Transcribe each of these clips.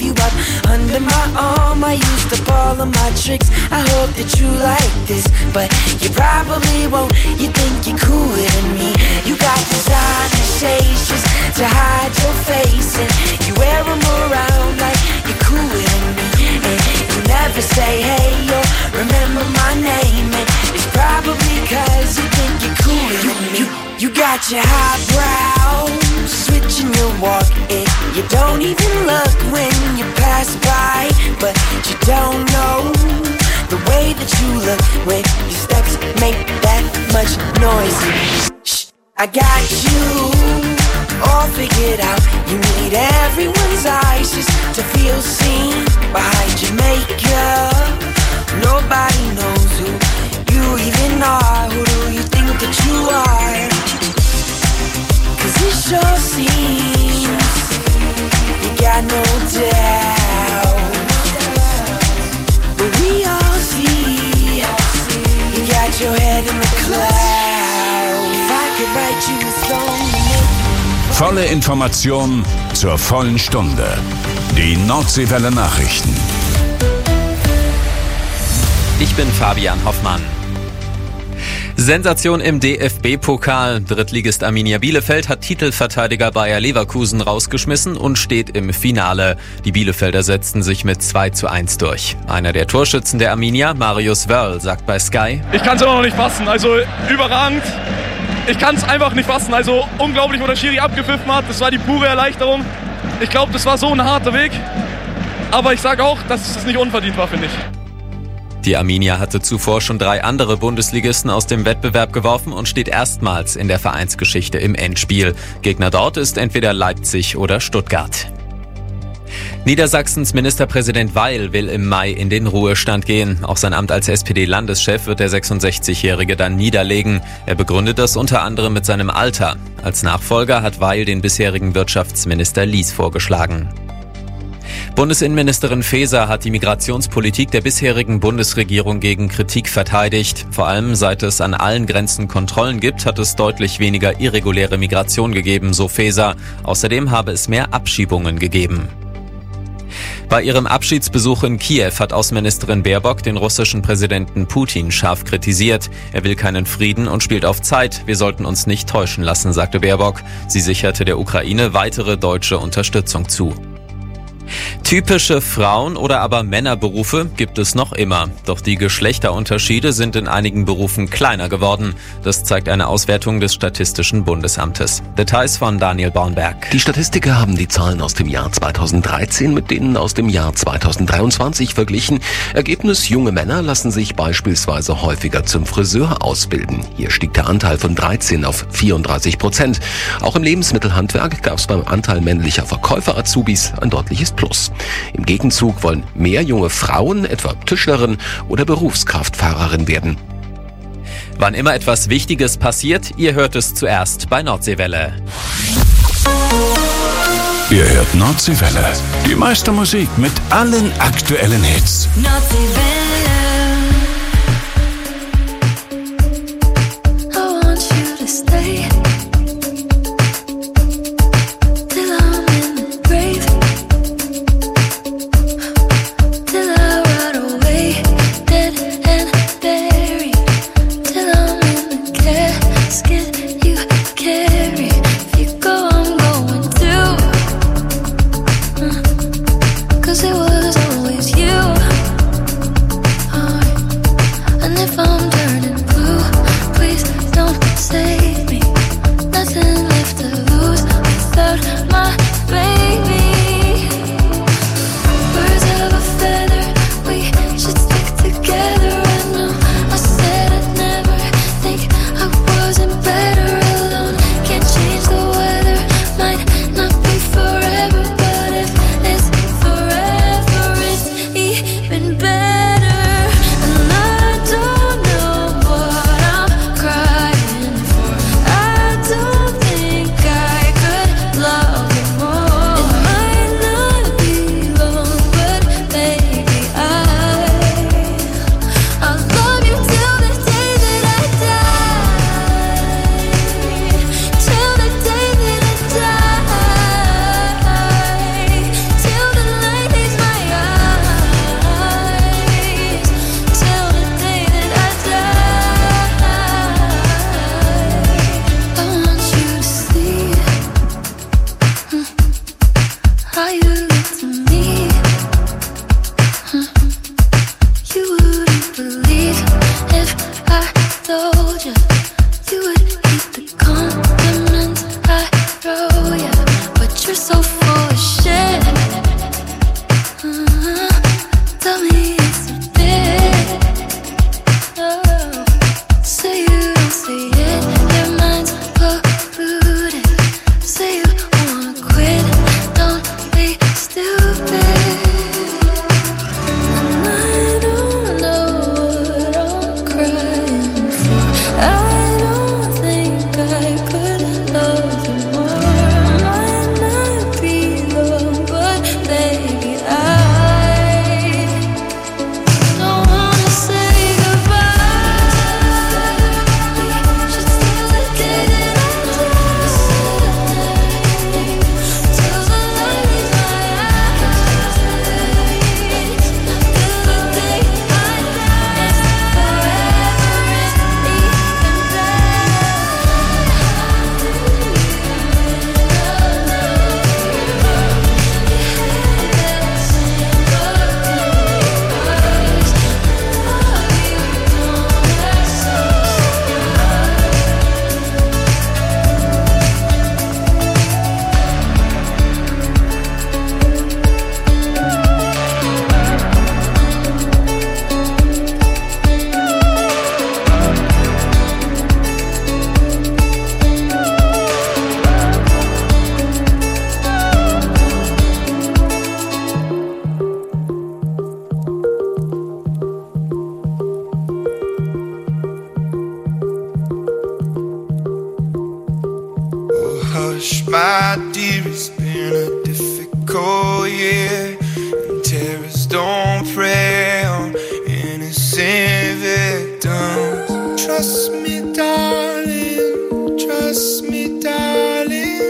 have you up under my arm. I used up all of my tricks, I hope that you like this, but you probably won't. You think you're cooler than me. You got designer shades just to hide your face, and you wear them around like you're cooler than me. And you never say hey or remember my name, and it's probably cause you think you're cooler than me. You got your highbrow, switching your walk, and you don't even look when you pass by, but you don't know the way that you look when your steps make that much noise. Shh, I got you all figured out. You need everyone's eyes just to feel seen. Behind your makeup, nobody knows who you even are. Who do you think that you are? Cause it sure seems you got no doubt, but we all see you got your head in the clouds. If I could write you a song. Volle Information zur vollen Stunde. Die Nordseewelle Nachrichten. Ich bin Fabian Hoffmann. Sensation im DFB-Pokal. Drittligist Arminia Bielefeld hat Titelverteidiger Bayer Leverkusen rausgeschmissen und steht im Finale. Die Bielefelder setzten sich mit 2:1 durch. Einer der Torschützen der Arminia, Marius Wörl, sagt bei Sky: Ich kann es immer noch nicht fassen, also überragend. Ich kann es einfach nicht fassen, also unglaublich, wo der Schiri abgepfiffen hat. Das war die pure Erleichterung. Ich glaube, das war so ein harter Weg. Aber ich sage auch, dass es nicht unverdient war, finde ich. Die Arminia hatte zuvor schon 3 andere Bundesligisten aus dem Wettbewerb geworfen und steht erstmals in der Vereinsgeschichte im Endspiel. Gegner dort ist entweder Leipzig oder Stuttgart. Niedersachsens Ministerpräsident Weil will im Mai in den Ruhestand gehen. Auch sein Amt als SPD-Landeschef wird der 66-Jährige dann niederlegen. Er begründet das unter anderem mit seinem Alter. Als Nachfolger hat Weil den bisherigen Wirtschaftsminister Lies vorgeschlagen. Bundesinnenministerin Faeser hat die Migrationspolitik der bisherigen Bundesregierung gegen Kritik verteidigt. Vor allem seit es an allen Grenzen Kontrollen gibt, hat es deutlich weniger irreguläre Migration gegeben, so Faeser. Außerdem habe es mehr Abschiebungen gegeben. Bei ihrem Abschiedsbesuch in Kiew hat Außenministerin Baerbock den russischen Präsidenten Putin scharf kritisiert. Er will keinen Frieden und spielt auf Zeit. Wir sollten uns nicht täuschen lassen, sagte Baerbock. Sie sicherte der Ukraine weitere deutsche Unterstützung zu. Typische Frauen- oder aber Männerberufe gibt es noch immer. Doch die Geschlechterunterschiede sind in einigen Berufen kleiner geworden. Das zeigt eine Auswertung des Statistischen Bundesamtes. Details von Daniel Bornberg. Die Statistiker haben die Zahlen aus dem Jahr 2013 mit denen aus dem Jahr 2023 verglichen. Ergebnis: junge Männer lassen sich beispielsweise häufiger zum Friseur ausbilden. Hier stieg der Anteil von 13 auf 34%. Auch im Lebensmittelhandwerk gab es beim Anteil männlicher Verkäufer-Azubis ein deutliches Plus. Im Gegenzug wollen mehr junge Frauen, etwa Tischlerin oder Berufskraftfahrerin werden. Wann immer etwas Wichtiges passiert, ihr hört es zuerst bei Nordseewelle. Ihr hört Nordseewelle. Die meiste Musik mit allen aktuellen Hits. Nordseewelle. It was always you. Oh yeah, and terrorists don't prey on innocent victims. Trust me, darling, trust me, darling.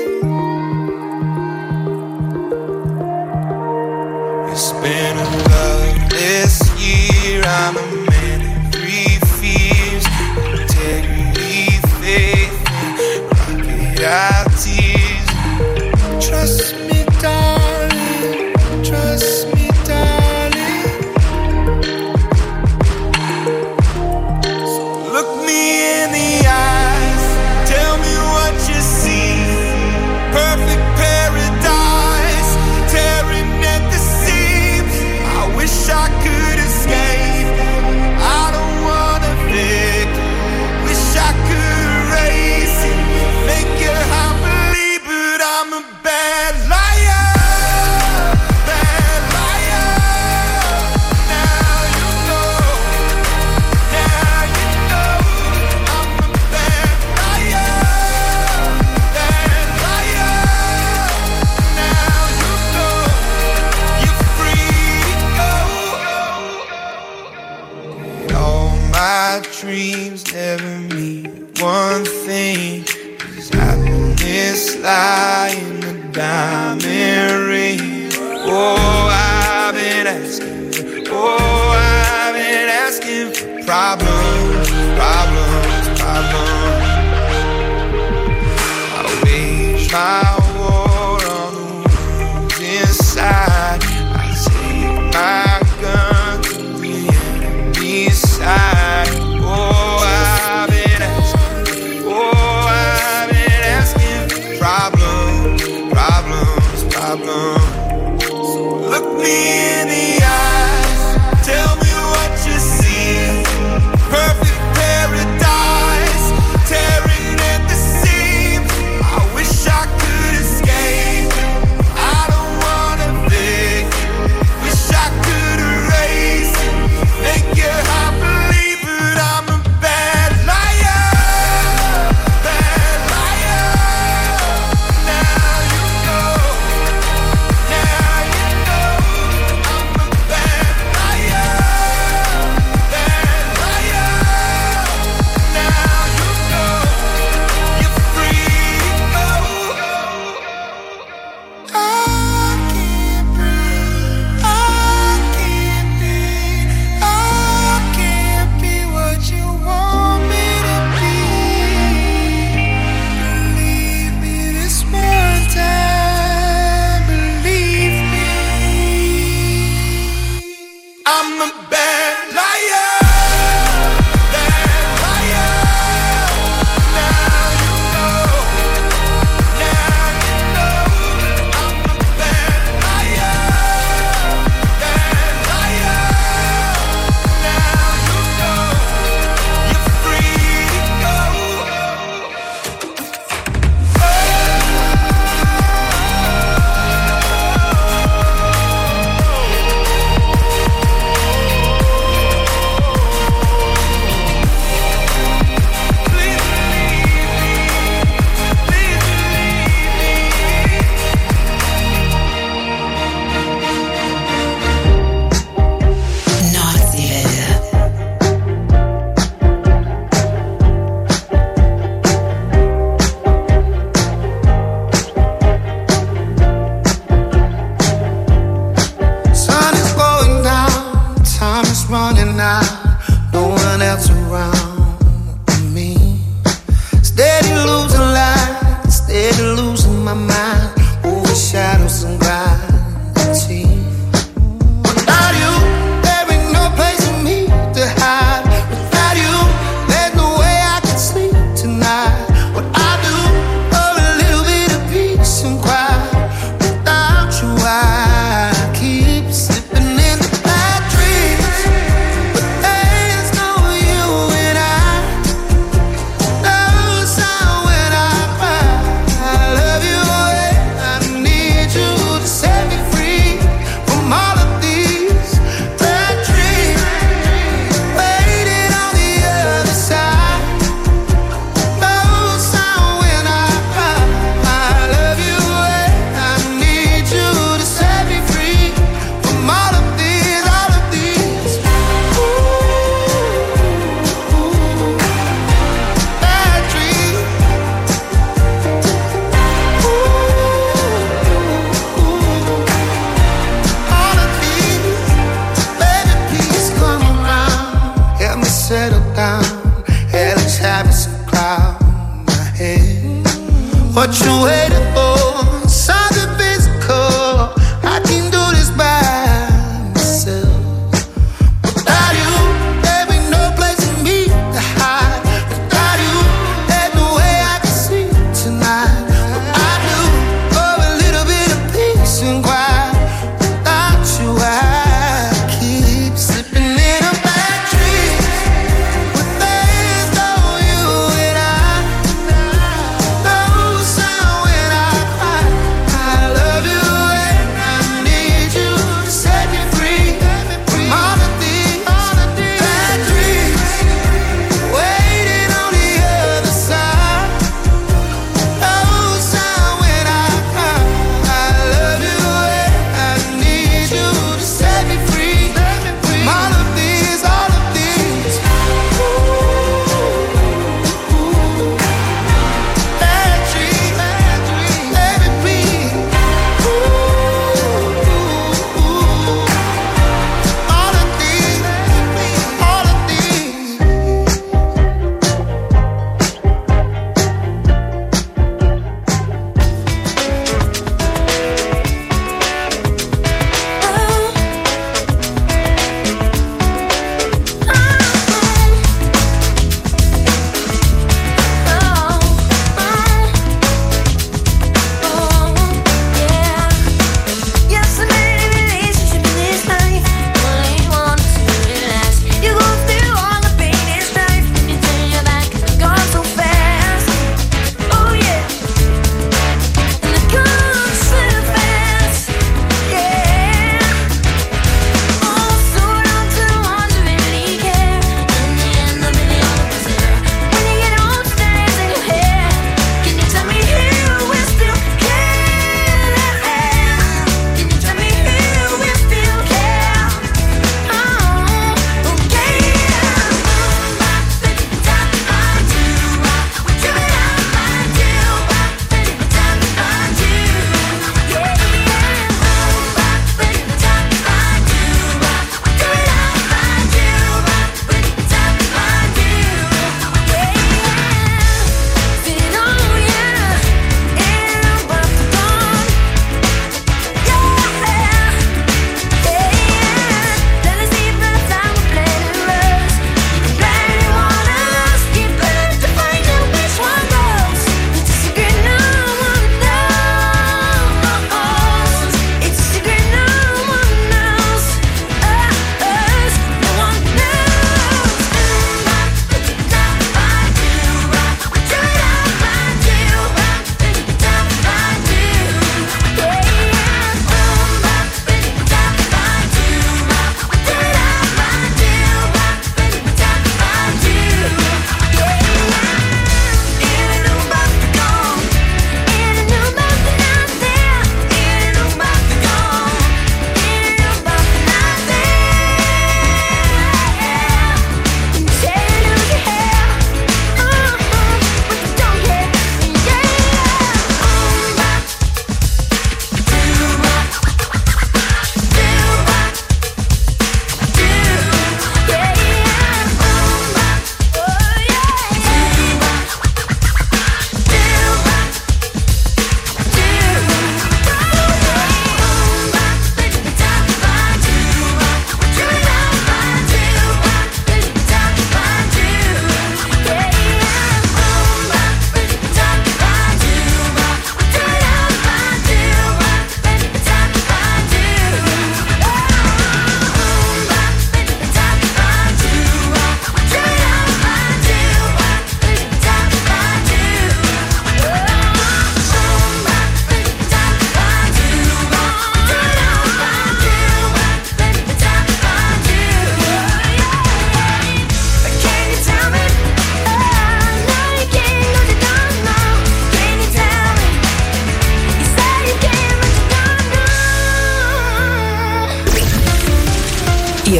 It's been a loveless year. I'm a man of three fears: integrity, faith, and rocket out tears. Trust me, darling, trust me, darling. So look me in the eyes, tell me what you see. Perfect paradise, tearing at the seams. I wish I could escape. I don't wanna fake. Wish I could erase it, make your heart believe, but I'm a bad liar, bad liar. Now you know, now you know. I'm a bad liar, bad liar. Now you know, you're free to go. All my dreams never mean one thing. Is happiness lie in the diamond ring? Oh, I've been asking, oh, I've been asking for problems, problems, problems. I wage my war on the wounds inside. I take my gun to the enemy's side. Oh, I've been asking, oh, I've been asking for problems, problems, problems. So look me in the eyes, tell me what you see. Perfect paradise, tearing at the seams. I wish I could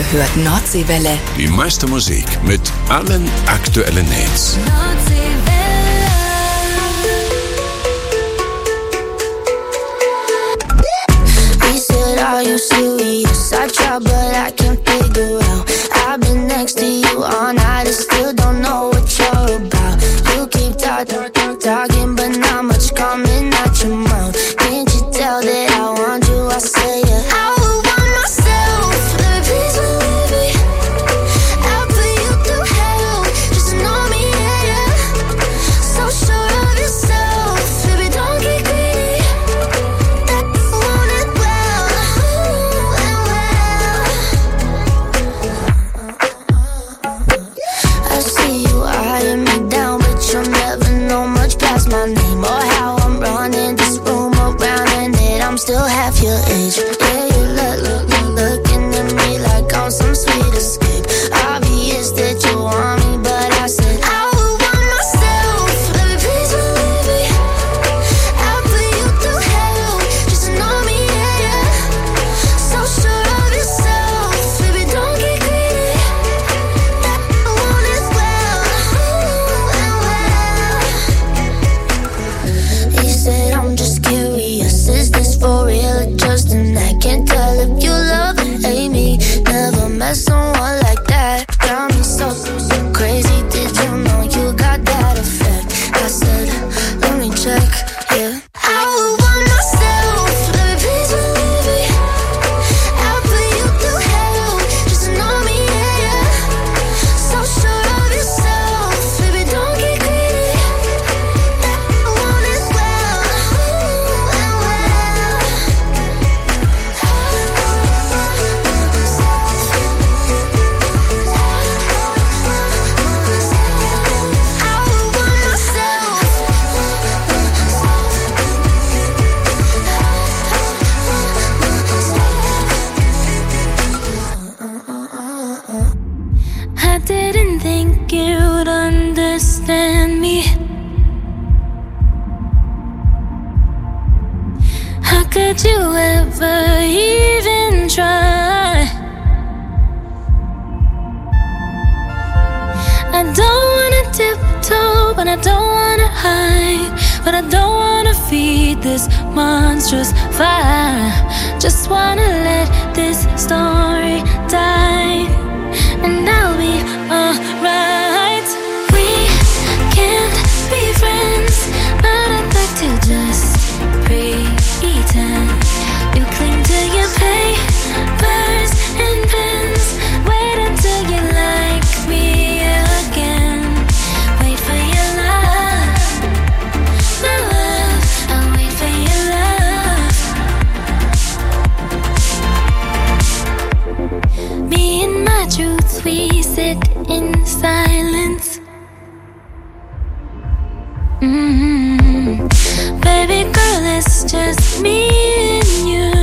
Ihr hört Nordseewelle. Die meiste Musik mit allen aktuellen Hits. Are you serious? I try but I can't figure out. I've been next to you all night and still don't know what you're about. You keep talking but not much coming out your mouth. Can't you tell that I want you? I say it. I would want myself. Baby, please believe me. I'll put you through hell. Just know me, yeah. So sure of yourself. Baby, don't get greedy. That want it well. I see you eyeing me down, but you'll never know much past my name or how I'm running this room around, and that I'm still half your age. Yeah, you looking at me like I'm some sweet escape. Obvious that you want me, but I said I would want myself. Baby, please believe me. I'll put you through hell. Just know me, yeah. So sure of yourself. Baby, don't get greedy. That want it well. He said I'm just curious. Is this for real or just an act? Can't tell if you love or hate me. Never met someone like that. Got me so crazy. Did you know you got that effect? I said, let me check, yeah. I would want myself. Baby, please believe me. I'll put you through hell. Just know me, yeah. So sure of yourself. Baby, don't get greedy. That want it well. I would want myself. I didn't think you'd understand me. How could you ever even try? I don't wanna tiptoe, but I don't wanna hide. But I don't wanna feed this monstrous fire. Just wanna let this story die, and I'll be alright. We can't be friends, but I'd like to just pretend. You cling to your papers and pens. Wait until you like me again. Wait for your love, my love. I'll wait for your love. Me and my truth, we sit in silence. Baby girl, it's just me and you.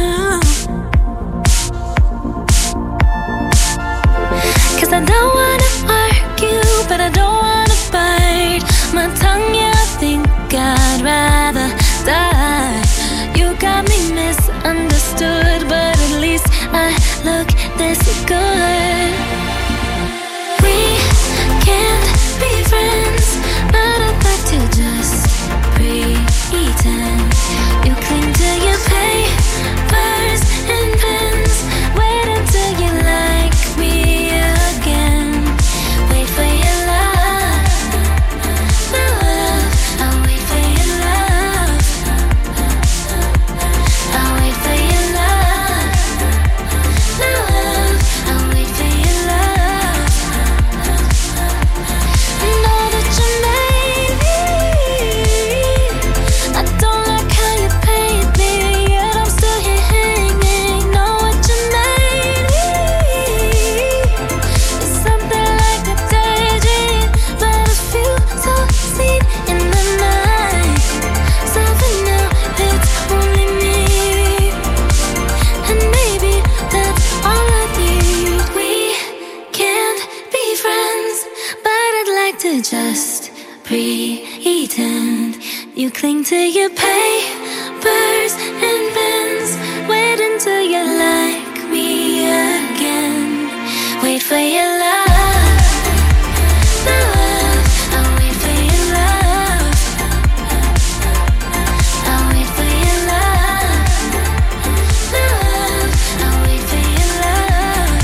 'Cause I don't wanna argue, but I don't wanna bite my tongue. Yeah, I think I'd rather die. You got me misunderstood, but at least I look this good. We can't be friends, but I'd like to just pretend. You cling to your papers and pens. Wait until you like me again. Wait for your love, my love. I'll wait for your love. I'll wait for your love, my love. I'll wait for your love. Know that you made me. I don't like how you paint me, yet I'm still here hanging. Know what you made me. It's something like a daydream, but a few so seen in the night. Something now, it's only me, and maybe that's all I need. We can't be friends, but I'd like to just pretend. You cling to your papers and pens. Wait until you like me again. for your love, love. I wait for your love. I wait for your love, love. I wait for your love.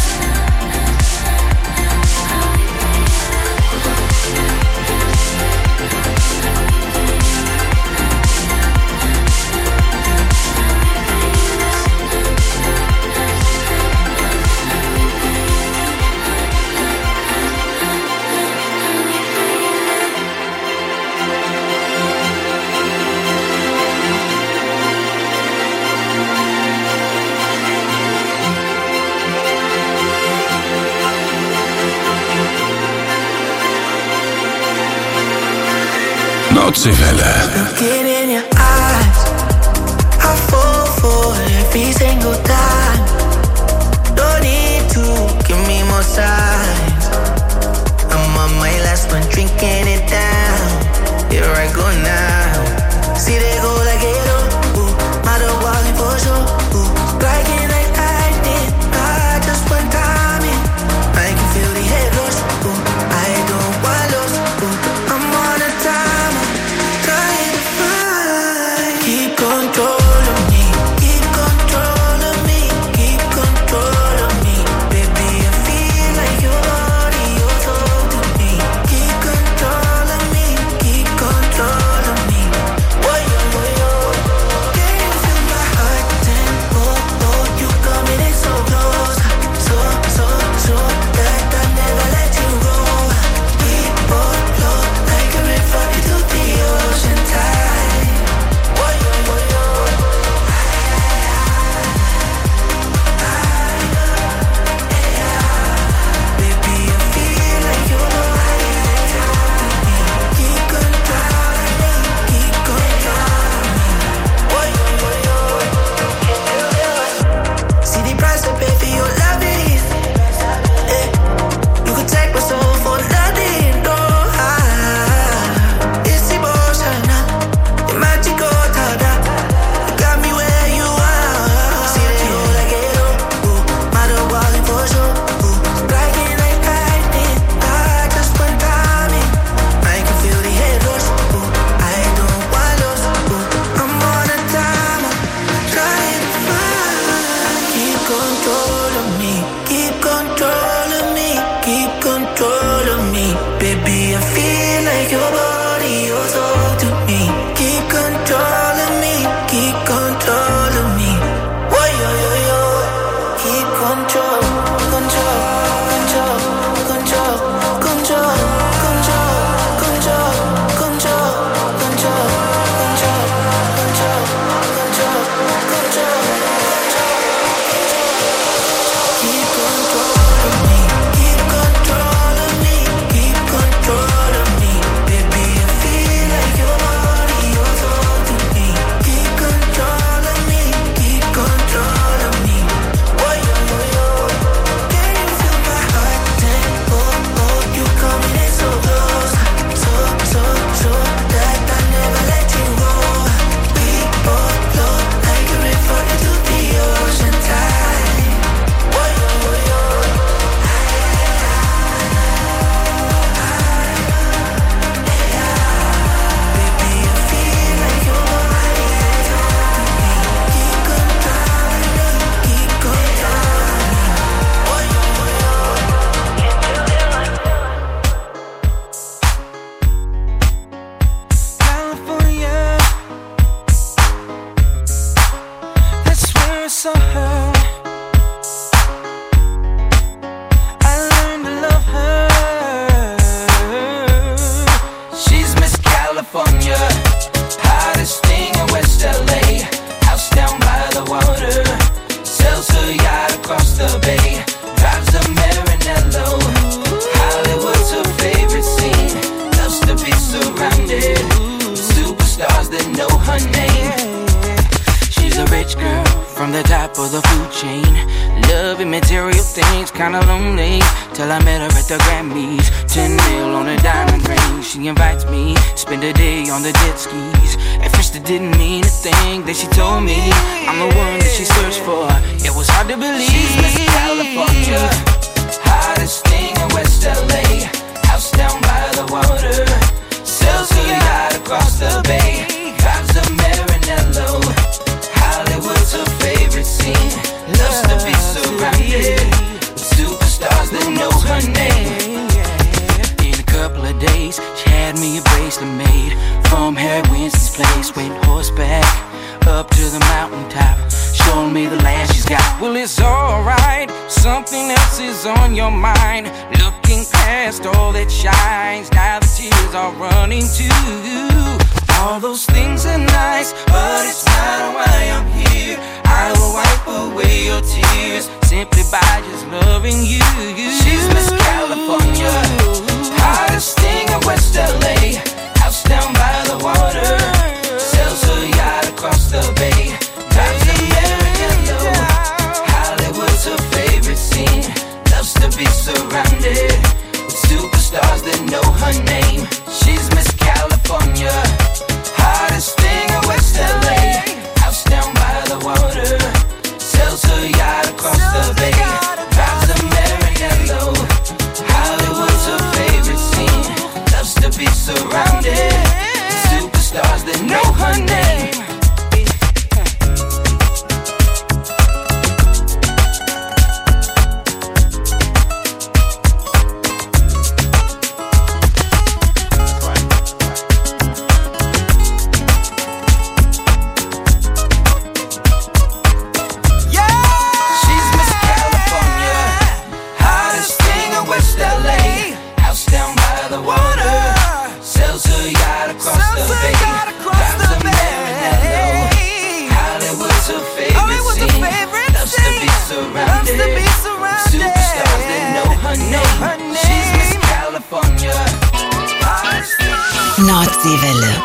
Nordseewelle. Looking in your eyes, I fall for every single time. No need to give me more signs. I'm on my last one, drinking it down. Here I go now. See they go like it, matter walking for sure. Striking like lightning, not just one timing. I can feel the head rush. I don't want lost. I'm on a timer, trying to find. Keep control of me, keep control of me, keep control of me. Baby, I feel like your body, your soul to me. Keep control of me, keep control of me. Boy, boy, boy. Can you feel my heart tempo? Oh, you coming in so close, so that I never let you go. Keep on flow like a river into the ocean tide. Boy, boy, boy. Baby, I feel like you're keep control of me, keep control of me. Boy, boy, boy. See the price I pay for your love is. You could take my soul for nothing, no. It's emotional, the magical tada. You got me where you are. See they go like it, matter walking for sure. Striking like lightning, not just one timing. I can feel the head rush. I don't want lost. I'm on a timer, trying to find. Keep control of me, keep control of me, keep control of me. Baby, I feel like your body, your soul to me. Keep control of me, keep control of me. Whoa, yo, yo, yo. Keep control, control, control, control, control, control, control, control, control, control, control, control, control. Keep control of me, keep control of me, keep control of me. Baby, I feel like your body, your soul to me. Keep control of me, keep control of me. Boy, yo, yo, yo. Can you feel my heart tempo? Oh, you coming in so close, so that I never let you go. We both flow like a river into the ocean tide. Boy, yo, yo, yo. Baby, I feel like your body is on me. Keep control of me, keep control of me. Boy, yo, yo, yo. California, that's where I saw her. I learned to love her. She's Miss California, hottest thing in West LA. House down by the water, sells her yacht across the bay, drives a Maranello. Hollywood's her favorite scene, loves to be surrounded with superstars that know her name. She's a rich girl from the top of the food chain, loving material things, kinda lonely, till I met her at the Grammys. 10 mil on a diamond ring, she invites me, spend a day on the jet skis. At first it didn't mean a thing, then she told me I'm the one that she searched for. It was hard to believe. She's Miss California, hottest something else is on your mind. Looking past all that shines, now the tears are running too. All those things are nice, but it's not why I'm here. I will wipe away your tears simply by just loving you. She's Miss California, hottest thing in West LA. House down by the water, sells a yacht across the bay. Drives a Maranello, Hollywood's her favorite scene. Loves to be surrounded with superstars that know her name. She's Miss California, hottest thing in West LA. House down by the water, sells her yacht across the bay. Drives a Maranello, Hollywood's her favorite scene. Loves to be surrounded with superstars that know her name. Nordseewelle.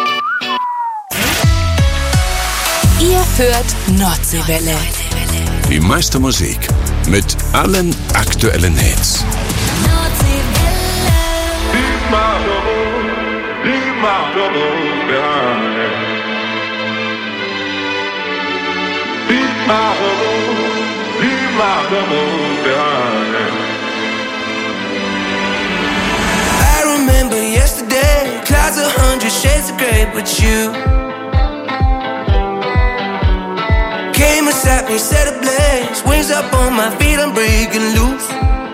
Hört Nordseewelle. Die meiste Musik mit allen aktuellen Hits. Leave my troubles behind. Leave my troubles behind. I remember yesterday, clouds 100 shades of grey, but you came and sat me, set ablaze, wings up on my feet, I'm breaking loose.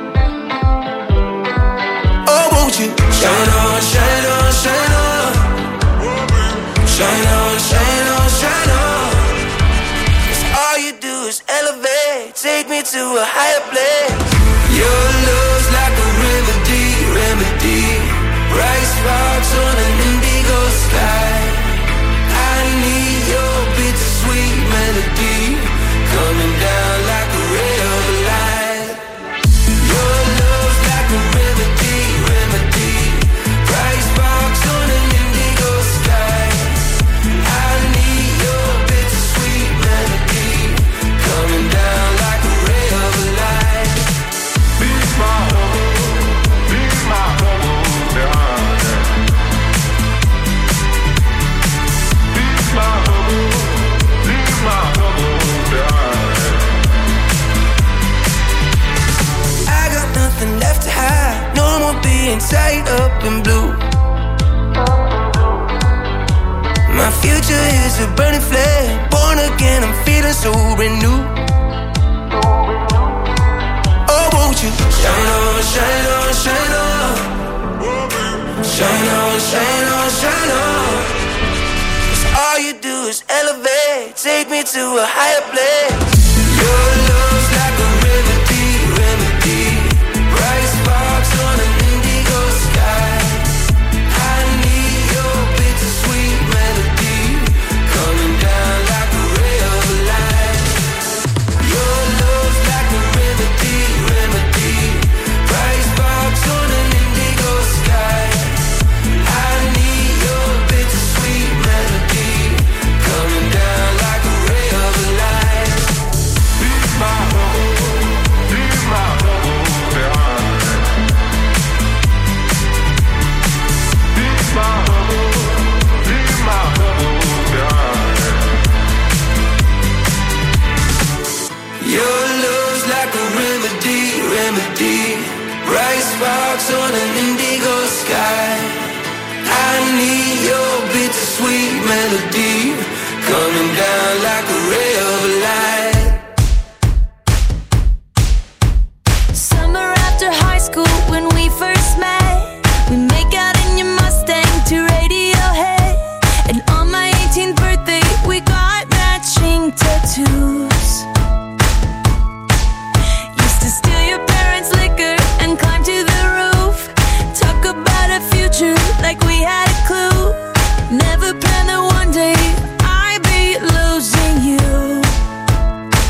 Oh, won't you shine on, shine on, shine on, shine on, shine on, shine on. 'Cause all you do is elevate, take me to a higher place. Your love's like a remedy, remedy. Bright sparks on an indigo sky. I need your bittersweet melody coming down like a ray of light. Your love's like a remedy, remedy. Bright sparks on an indigo sky. I need your bittersweet melody coming down like a ray of light. Leave my troubles behind. Leave my troubles behind. I got nothing left to hide, no more being tied up in blue. My future is a burning flame, born again, I'm feeling so renewed. Oh, won't you shine on, shine on, shine on, shine on, shine on, shine on. 'Cause all you do is elevate, take me to a higher place. Your love's like a remedy, remedy. Bright sparks on an indigo sky. I need your bittersweet melody coming down like a ray of light. Your love's like a remedy, remedy. Bright sparks on an indigo sky. I need your bittersweet melody coming down like a ray of light. Leave my troubles behind. Leave my troubles behind. Your love's like a remedy, remedy. Bright sparks on an indigo sky. I need your bittersweet melody coming down like a ray of light. Summer after high school when we first met, we make out in your Mustang to Radiohead. And on my 18th birthday we got matching tattoos. Used to steal your parents' liquor and climb to the roof. Talk about a future like we had a clue. Never planned that one day I'd be losing you.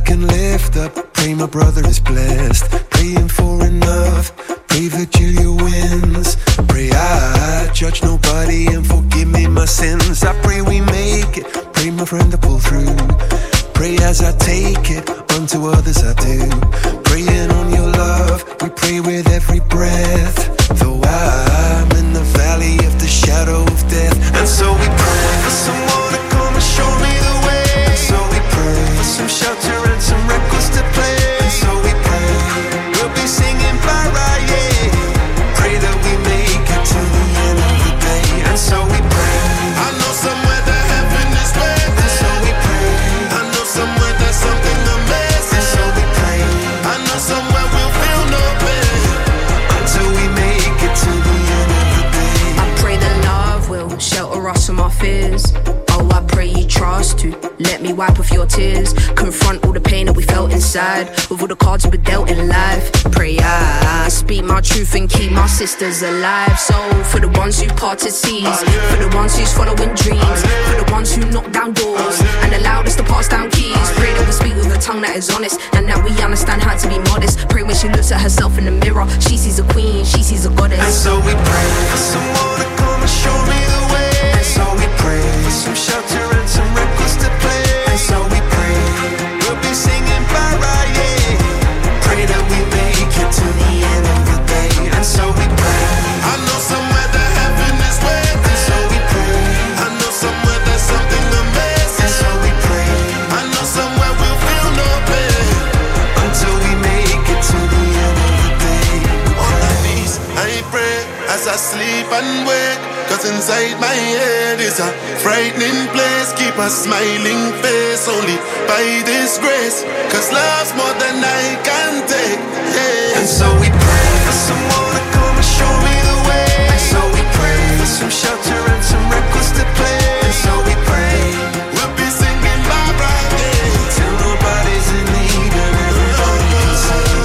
can lift up. Pray my brother is blessed. Praying for enough. Pray that Julia wins. Pray I judge nobody and forgive me my sins. I pray we make it. Pray my friend to pull through. Pray as I take it, unto others I do. Praying on your love, we pray with every breath. Though I'm in the valley of the shadow of death. And so we pray for someone to come and show me the way. And so we pray for some shelter and some records to play. And so we pray, we'll be singing para, yeah. Pray that we make it to the end of the day. And so we pray, I know somewhere that heaven is waiting. And so we pray, I know somewhere there's something amazing. And so we pray, I know somewhere we'll feel no pain until we make it to the end of the day. I pray that love will shelter us from our fears. Oh, I pray you trust to let me wipe off your tears. Confront all the pain that we felt inside with all the cards we were dealt in life. Pray I speak my truth and keep my sisters alive. So for the ones who parted seas, for the ones who's following dreams, for the ones who knock down doors and allowed us to pass down keys. Pray that we speak with a tongue that is honest and that we understand how to be modest. Pray when she looks at herself in the mirror, she sees a queen, she sees a goddess. And so we pray for someone to come and show me the way. And so we pray for some shelter and some records to play. And so we pray, we'll be singing para, yeah. Pray that we make it to the end of the day. And so we pray, I know somewhere that heaven is waiting. And so we pray, I know somewhere there's something amazing. And so we pray, I know somewhere we'll feel no pain until we make it to the end of the day. On my knees, I pray as I sleep and wake. Cause inside my head is a frightening place. Keep a smiling face only by this grace. Cause love's more than I can take, yeah. And so we pray for someone to come and show me the way. And so we pray for some shelter and some records to play. And so we pray, we'll be singing bye right there till nobody's in need and everybody can sing.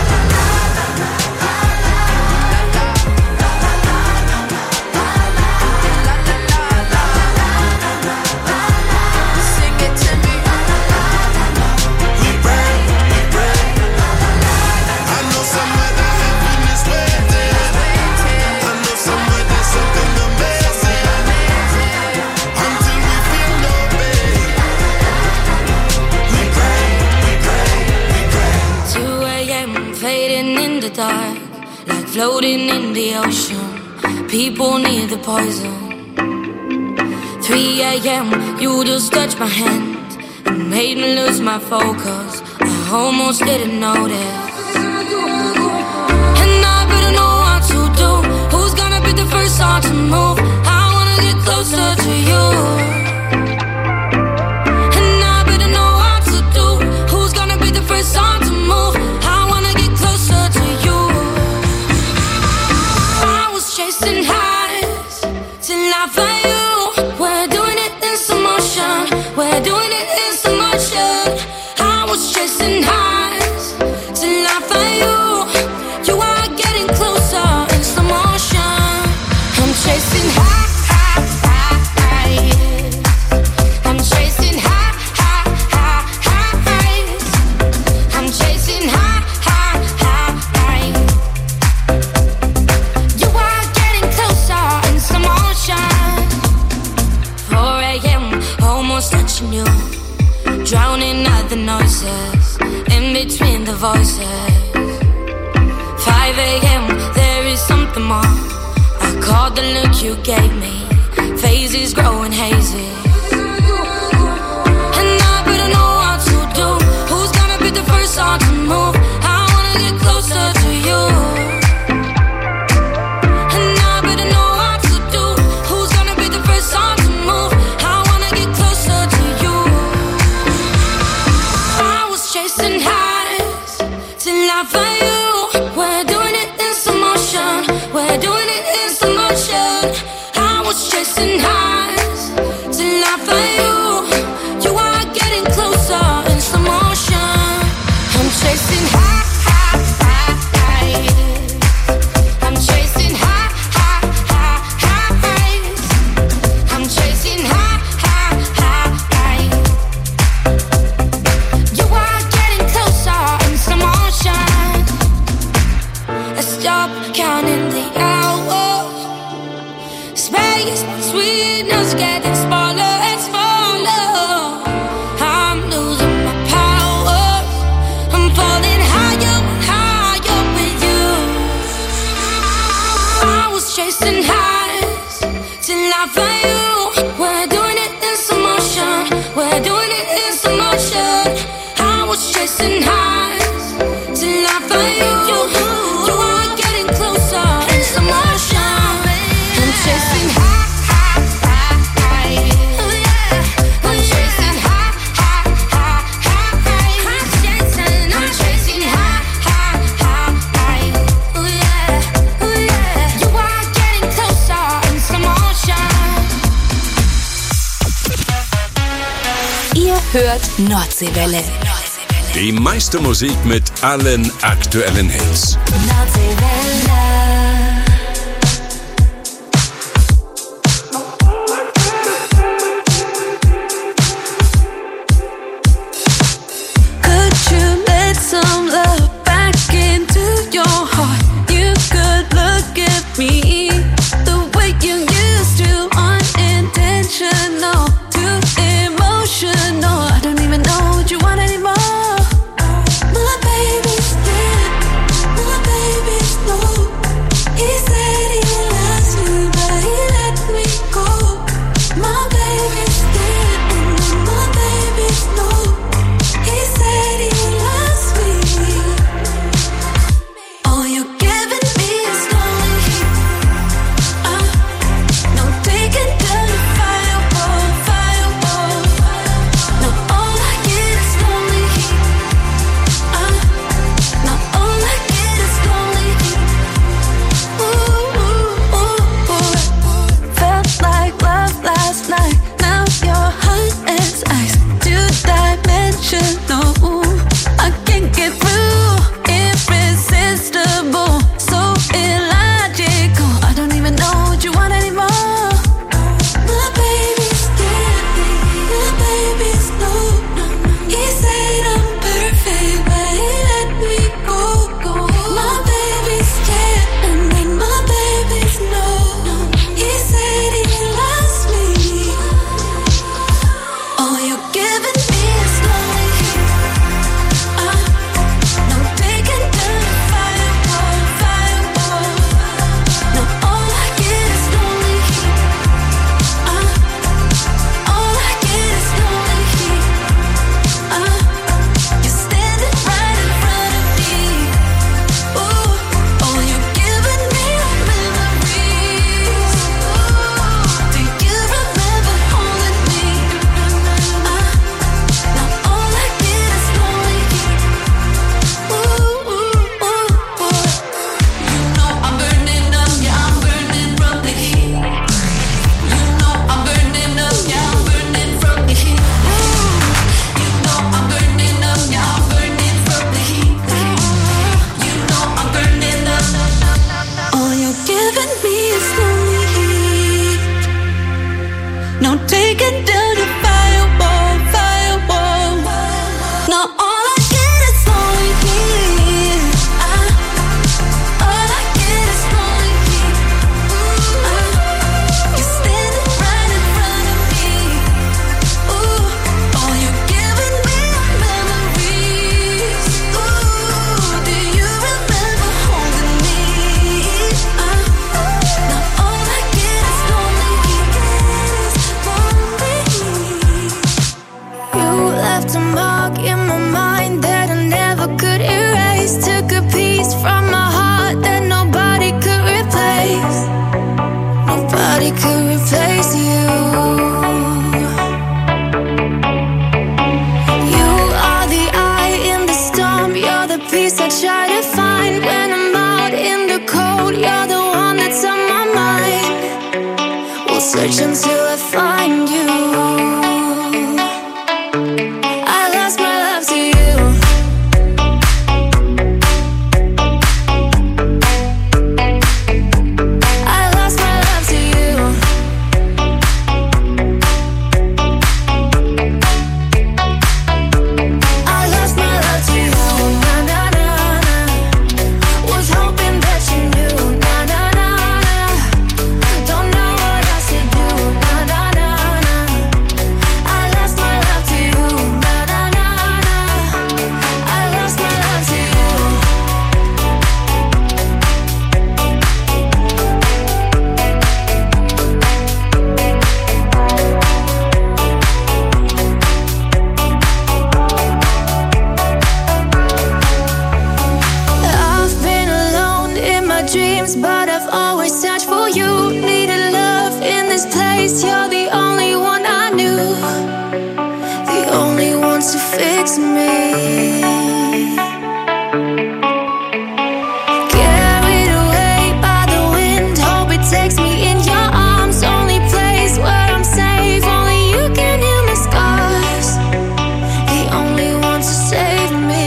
Dark, like floating in the ocean. People need the poison. 3 a.m. You just touched my hand and made me lose my focus. I almost didn't notice. And I better know what to do. Who's gonna be the first one to move? I wanna get closer to you. And I better know what to do. Who's gonna be the first one to move? I wanna get closer to you. Chasing highs till I find you. We're doing it in slow motion. We're doing it in slow motion. I was chasing highs till I find you. You are getting closer in slow motion. I'm chasing highs. I'm chasing highs. I'm chasing highs. Touching you, drowning out the noises in between the voices. 5 a.m. There is something more. I caught the look you gave me. Phases growing hazy. And I better know what to do. Who's gonna be the first one to move? I wanna get closer to you. And I better know what to do. Who's gonna be the first one to move? Chasing highs till I find you. We're doing it in slow motion. We're doing it in slow motion. I was chasing highs till I find you. You are getting closer in slow motion. I'm chasing highs. I'm chasing highs. I'm chasing highs. You are getting chasing highs till I find you. You are getting closer in slow motion. I'm chasing high. Oh yeah. I'm chasing high. I'm chasing high. Oh yeah. Oh yeah. You are getting closer in slow motion. Ihr hört Nordseewelle. Die meiste Musik mit allen aktuellen Hits. Nordseewelle. Could you let some love back into your heart? You could look at me the way you used to, unintentional, too emotional. I don't even know what you want anymore. My baby's dead, my baby's low. He said he loves me, but he let me go. My baby's dead, and my baby's low. He said he loves me. All you're giving me is lonely heat. No taking down the firewall, firewall. No, all I get is lonely heat. No, all I get is lonely heat. Ooh, ooh, ooh, ooh. Felt like love last night. Now you're hot as ice. Two-dimensional. I can't get through. Irresistible. So illogical. I don't even know what you want anymore. My baby's dead. My baby's low. He said I'm perfect, but he let me go. My baby's dead, and then my baby's low. He said he loves me. All you're giving me is lonely heat. No taking down the firewall, firewall. No, all I get is lonely heat. All I get is lonely heat. You're standing right in front of me. Ooh, all you're giving me are memories. Do you remember holding me? Now all I get is lonely heat. Ooh, ooh, ooh, ooh. You know I'm burning up, yeah, I'm burning from the heat. You know I'm burning up, yeah, I'm burning from the heat. You know I'm burning up, yeah, I'm burning from the heat. You know I'm burning up. All you're giving me is lonely heat. No taking down the firewall, firewall. No, all I get is lonely heat. All I get is lonely heat. You're standing right in front of me. Ooh, all you're giving me are memories. Ooh, do you remember holding me? Now all I get is lonely heat. You left a mark in my mind that I never could erase. Took a piece from my heart that nobody could replace. Nobody could replace you. You are the eye in the storm. You're the peace I try to find when I'm out in the cold. You're the one that's on my mind. We'll search until I find you. I lost my love to you. I lost my love to you. I lost my love to you. Na na na na. Was hoping that you knew. Na na na na. Don't know what else to do. Na this, but I've always searched for you. Needed love in this place. You're the only one I knew, the only one to fix me. Carried away by the wind, hope it takes me in your arms. Only place where I'm safe, only you can heal my scars. The only one to save me.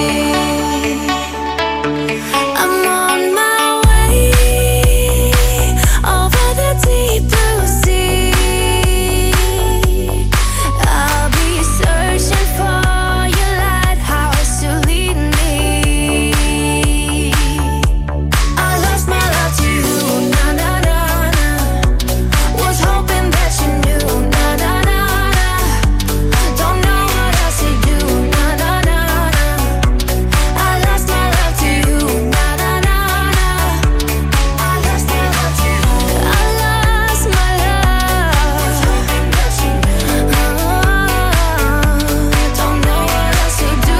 I'm on my way over the deep blue sea. I'll be searching for your lighthouse to lead me. I lost my love to you, na na na na. Was hoping that you knew, na na na na. Don't know what else to do, na na na na. I lost my love to you, na na na na. I lost my love to you. I lost my love. Was hoping that you knew. Don't know what else to do.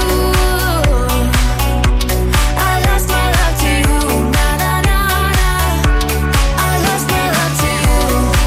I lost my love to you, na na na na. I lost my love to you.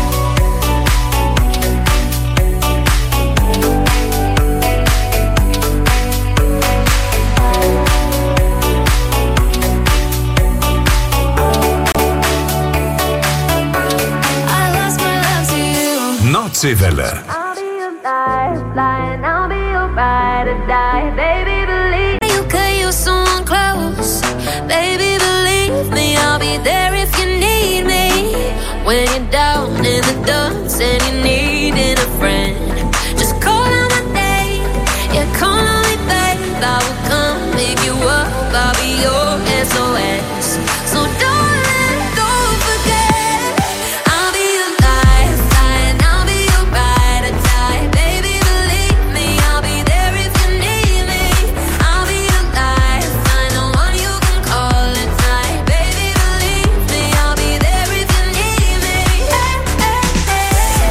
I lost my love to you. Notsewelle. I'll be your lifeline, I'll be your ride or die. Baby, believe me, you could use someone close. Baby, believe me, I'll be there if you need me. When you're down in the dumps and you're needing a friend, just call out my name. Yeah, call on me, babe. I will come pick you up. I'll be your SOS. So don't forget. I'll be your lifeline, I'll be your ride or die. Baby, believe me, I'll be there if you need me. I'll be your lifeline, the one you can call at night. Baby, believe me, I'll be there if you need me. Hey, hey, hey.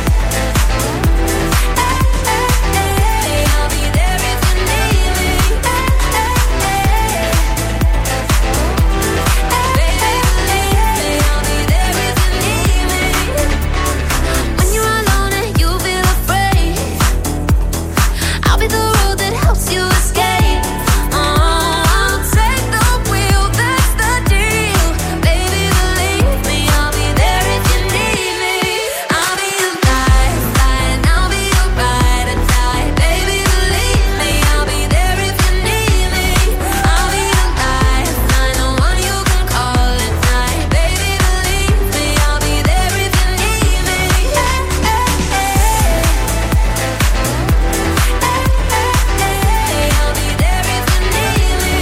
I'll be there if you need me. Baby, believe me, I'll be there if you need me. When you're alone and you feel afraid, I'll be the road that helps you escape. I'll take the wheel, that's the deal. Baby, believe me, I'll be there if you need me. I'll be your lifeline, I'll be your ride or die. Baby, believe me, I'll be there if you need me. I'll be your lifeline, the one you can call at night. Baby, believe me, I'll be there if you need me. I'll be there if you need me.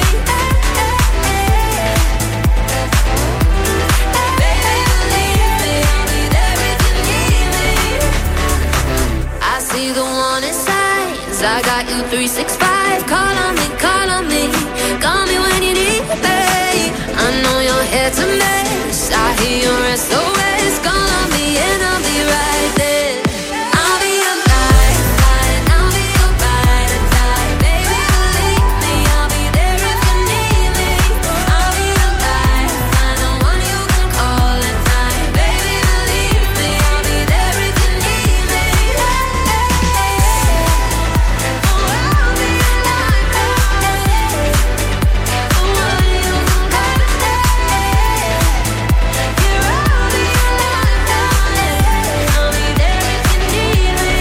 Baby, believe me, I'll be there if you need me. I see the warning signs. I got you 365. Call on me, call on me. Call me when you need me. I know your head's a mess. I hear your SOS. Call on me and I'll be right there. I'll be your lifeline, I'll be your ride or die. Baby, believe me, I'll be there if you need me. I'll be your lifeline, the one you can call at night. Baby, believe me, I'll be there if you need me. I'll be your lifeline, the one you can call at night. Yeah, I'll be your lifeline, I'll be there if you need me.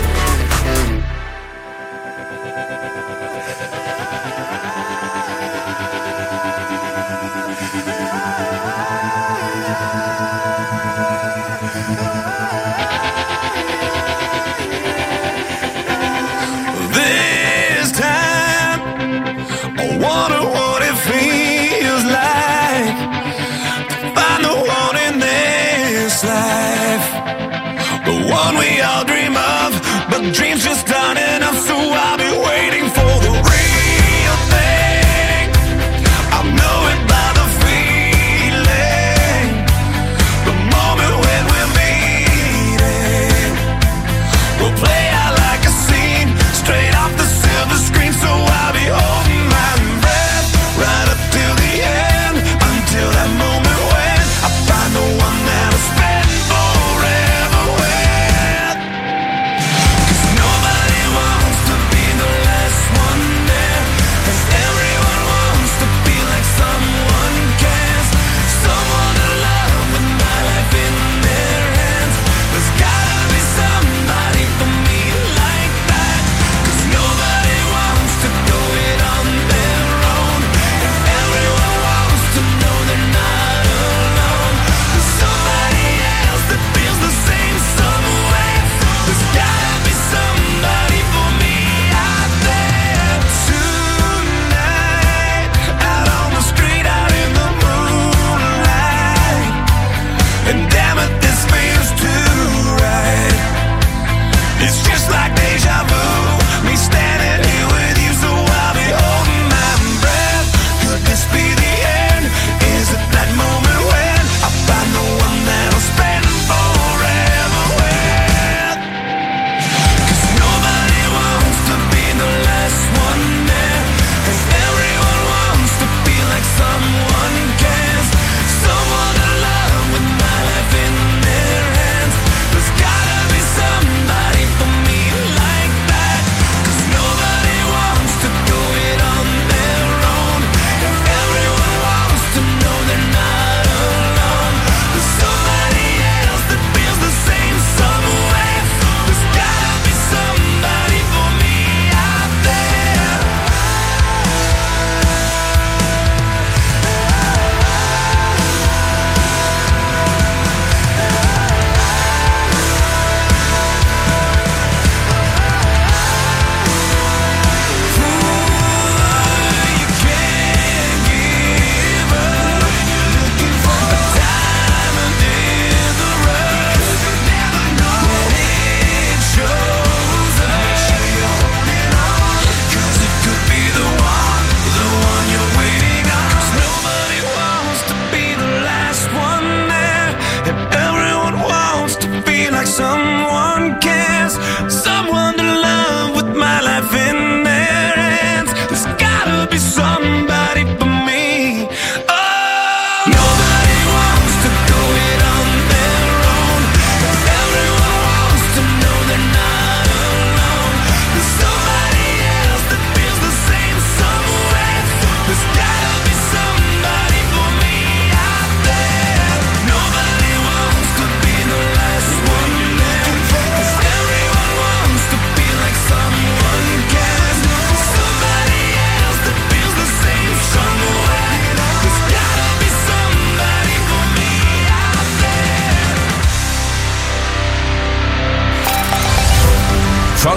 This time, I wonder what it feels like to find the one in this life, the one we all dream of, but dreams just aren't enough. So I'll be waiting for the real thing. I know it by the feeling, the moment when we're meeting. We'll play out like a scene, straight off the silver screen. So I'll be holding my breath right up till the end, until that moment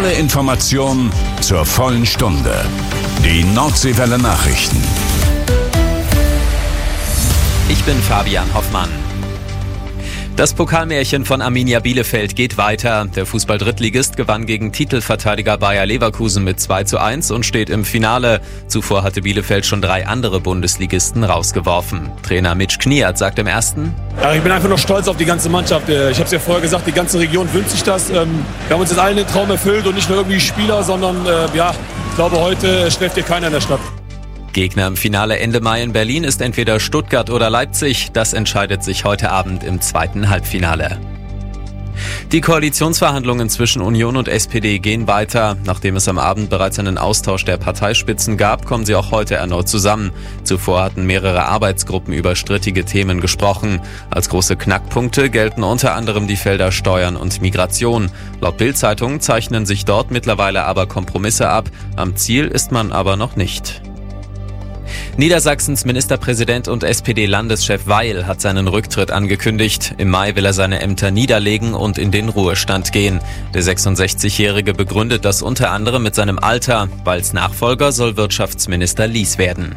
Volle Information zur vollen Stunde. Die Nordseewelle Nachrichten. Ich bin Fabian Hoffmann. Das Pokalmärchen von Arminia Bielefeld geht weiter. Der Fußball-Drittligist gewann gegen Titelverteidiger Bayer Leverkusen mit 2:1 und steht im Finale. Zuvor hatte Bielefeld schon 3 andere Bundesligisten rausgeworfen. Trainer Mitch Kniat sagt im ersten: Ja, ich bin einfach noch stolz auf die ganze Mannschaft. Ich habe es ja vorher gesagt, die ganze Region wünscht sich das. Wir haben uns jetzt allen den Traum erfüllt und nicht nur irgendwie Spieler, sondern ich glaube, heute schläft hier keiner in der Stadt. Gegner im Finale Ende Mai in Berlin ist entweder Stuttgart oder Leipzig. Das entscheidet sich heute Abend im zweiten Halbfinale. Die Koalitionsverhandlungen zwischen Union und SPD gehen weiter. Nachdem es am Abend bereits einen Austausch der Parteispitzen gab, kommen sie auch heute erneut zusammen. Zuvor hatten mehrere Arbeitsgruppen über strittige Themen gesprochen. Als große Knackpunkte gelten unter anderem die Felder Steuern und Migration. Laut Bild-Zeitung zeichnen sich dort mittlerweile aber Kompromisse ab. Am Ziel ist man aber noch nicht. Niedersachsens Ministerpräsident und SPD-Landeschef Weil hat seinen Rücktritt angekündigt. Im Mai will er seine Ämter niederlegen und in den Ruhestand gehen. Der 66-Jährige begründet das unter anderem mit seinem Alter. Weils Nachfolger soll Wirtschaftsminister Lies werden.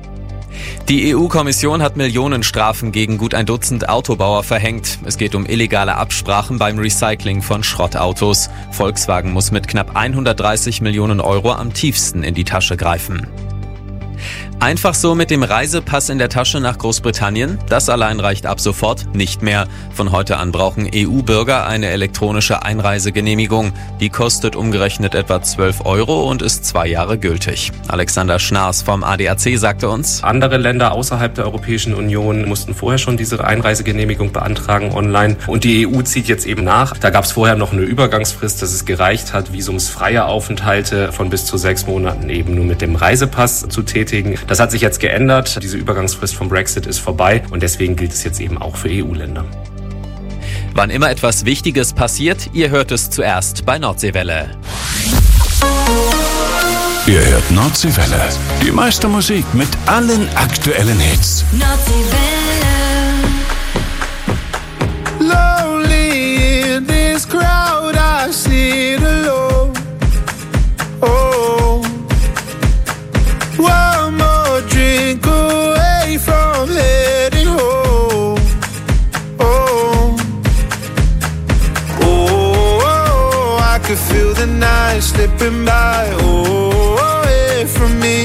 Die EU-Kommission hat Millionenstrafen gegen gut ein Dutzend Autobauer verhängt. Es geht um illegale Absprachen beim Recycling von Schrottautos. Volkswagen muss mit knapp 130 Millionen Euro am tiefsten in die Tasche greifen. Einfach so mit dem Reisepass in der Tasche nach Großbritannien? Das allein reicht ab sofort nicht mehr. Von heute an brauchen EU-Bürger eine elektronische Einreisegenehmigung. Die kostet umgerechnet etwa 12 Euro und ist 2 Jahre gültig. Alexander Schnaas vom ADAC sagte uns: Andere Länder außerhalb der Europäischen Union mussten vorher schon diese Einreisegenehmigung beantragen online. Und die EU zieht jetzt eben nach. Da gab es vorher noch eine Übergangsfrist, dass es gereicht hat, visumsfreie Aufenthalte von bis zu 6 Monaten eben nur mit dem Reisepass zu tätigen. Das hat sich jetzt geändert. Diese Übergangsfrist vom Brexit ist vorbei und deswegen gilt es jetzt eben auch für EU-Länder. Wann immer etwas Wichtiges passiert, ihr hört es zuerst bei Nordseewelle. Ihr hört Nordseewelle. Die meiste Musik mit allen aktuellen Hits. Lonely in this crowd, I sit alone. Oh, one more drink away from heading home. Oh, oh, I could feel the night slipping by. Oh, away from me.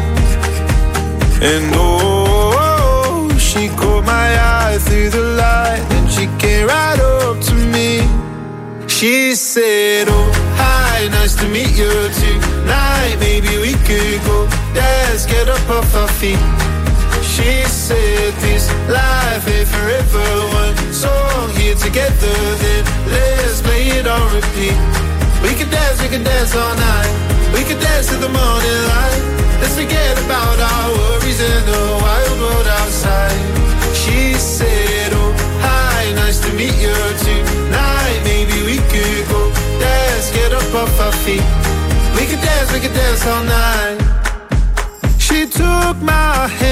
And oh, she caught my eye through the light, and she came right up to me. She said, oh, hi, nice to meet you tonight. Maybe we could go dance, get up off our feet. She said, this life ain't forever. One song here together, then let's play it on repeat. We could dance all night. We could dance to the morning light. Let's forget about our worries in the wild world outside. She said, oh, hi, nice to meet you tonight. Maybe we could go dance, get up off our feet. We could dance all night. She took my hand.